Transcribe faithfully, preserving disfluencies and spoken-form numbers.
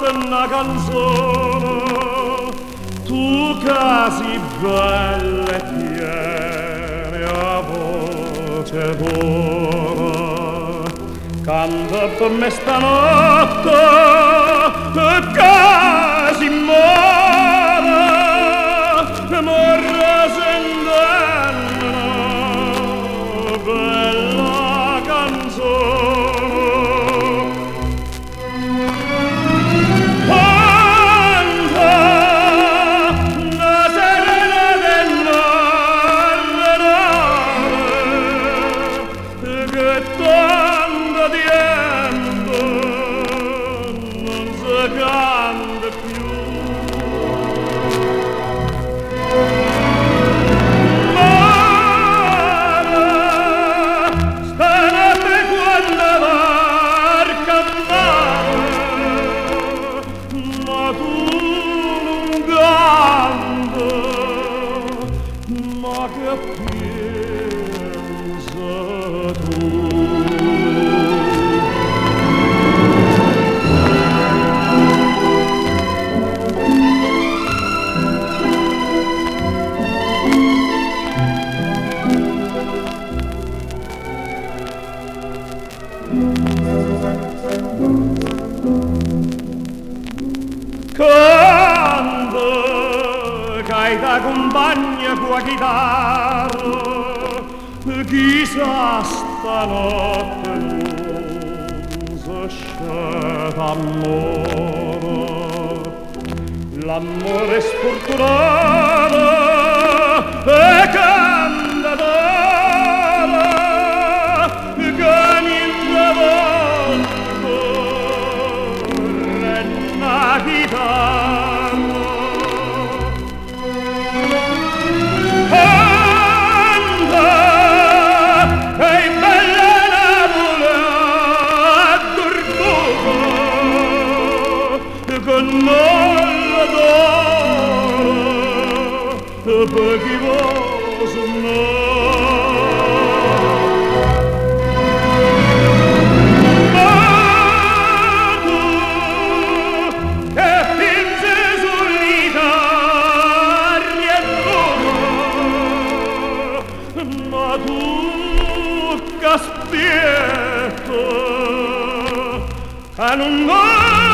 una canzone, tu casi bella e tieni a voce buona, canta per me stanotte, casi mora, morra sentendo bella canzone. Canta più mare, stanotte quando varca mare, ma tu non canta, ma che pensa tu? Canta, che t'accompagna con la chitarra, chissà stanotte non s'asceta amore, l'amore è sfortunato e canta d'ora, che niente volto renna chitarra. Canta, che è bella Napoli a Tortuga, che non l'adora, per chi vuol suonare. Ma tu che aspetta, che non vai